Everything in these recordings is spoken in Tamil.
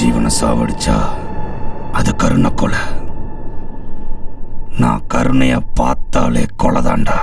ஜீவனை சாவடிச்சா அது கருணை கொலை. நான் கருணைய பார்த்தாலே கொலைதாண்டா.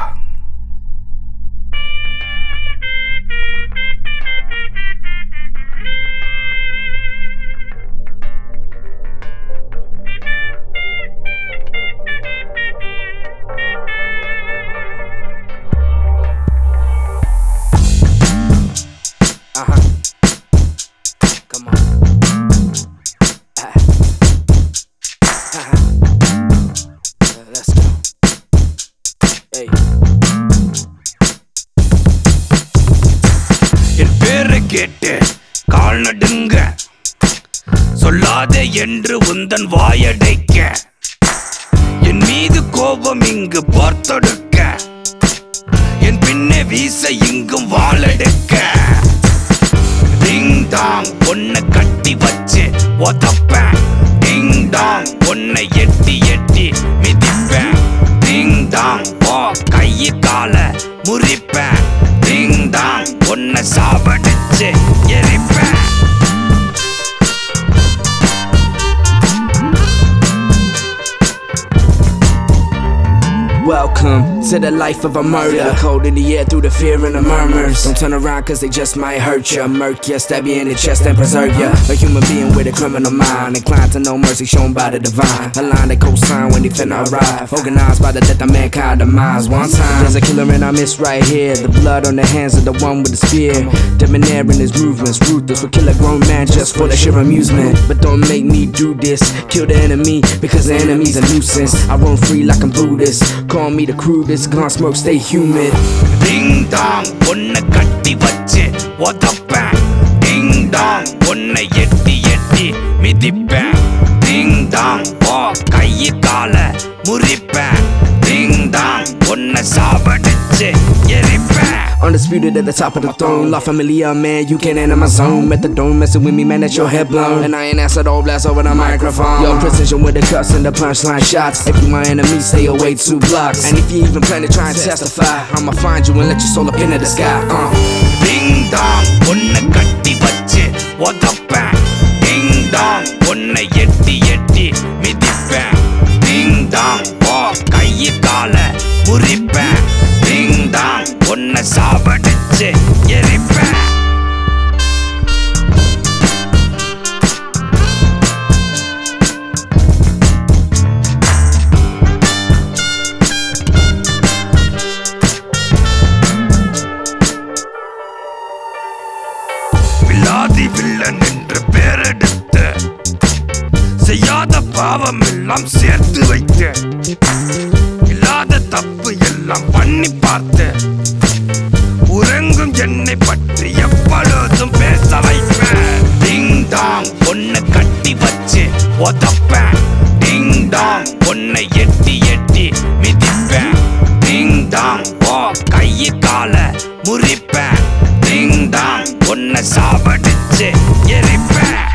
என் பேரை கேட்டு கால் நடுங்க, சொல்லாதே என்று உந்தன் வாயடைக்க, என் மீது கோபம் இங்கு பார்த்தொடுக்க, என் பின்னே வீச இங்கும் வாழெடுக்க. டிங் டாங் ஒன்ன கட்டி வச்சு ஒதப்பேன், டிங் டாங் உன்னை எட்டி எட்டி மிதிப்பேன், டிங் டாங் ஓ கையை கால முறிப்பேன், டிங் டாங் உன்னை சாவடிச்சு எரிப்பேன். Welcome to the life of a murder. Cold in the air through the fear and the murmurs. Don't turn around cause they just might hurt ya. Murk ya, stab you in the chest and preserve ya. A human being with a criminal mind, inclined to no mercy shown by the divine. A line that co-sign when he finna arrive, organized by the death of mankind demise. One time there's a killer in our midst right here. The blood on the hands of the one with the spear, debonair in his movements, ruthless will kill a grown man just for the sheer amusement. But don't make me do this, kill the enemy because the enemy's a nuisance. I roam free like I'm Buddhist, call me the crudest, gun smoke stay human. Ding dong ஒன்ன கட்டி வச்சு ஒதப்பேன், டிங் டாங் உன்னை எட்டி எட்டி மிதிப்பேன், டிங் டாங் ஓ கையை கால முறிப்பேன், டிங் டாங் உன்னை சாவடிச்சு எரிப்பேன். Undisputed at the top of the throne, La Familia, man, you can't enter my zone. Methadone messing with me, man, that's your head blown. And I ain't answered all blast over the microphone. Yo, precision with the cuts and the punchline shots. If you my enemy, stay away 2 blocks. And if you even plan to try and testify, I'ma find you and let your soul up into the sky. Ding dong உன்னை கட்டி வச்சு ஒதப்பேன், டிங் டாங் உன்னை எட்டி எட்டி மிதிப்பேன், டிங் டாங் ஓ கையை கால முறிப்பேன், டிங் டாங் உன்னை சாவடிச்சு எரிப்பேன். வில்லாதி வில்லன் என்று பேரெடுத்து செய்யாத பாவம் எல்லாம் சேர்த்து வைத்து, இல்லாத தப்பு எல்லாம் பண்ணி பார்த்து, உறங்கும் என்னை பற்றி எப்பொழுதும் பேச வைப்பேன். டிங் டாங் உன்னை கட்டி வச்சு ஒதப்பேன், டிங் டாங் உன்னை எட்டி எட்டி மிதிப்பேன், டிங் டாங் ஓ கையை கால முறிப்பேன், டிங் டாங் உன்னை சாவடிச்சு எரிப்பேன்.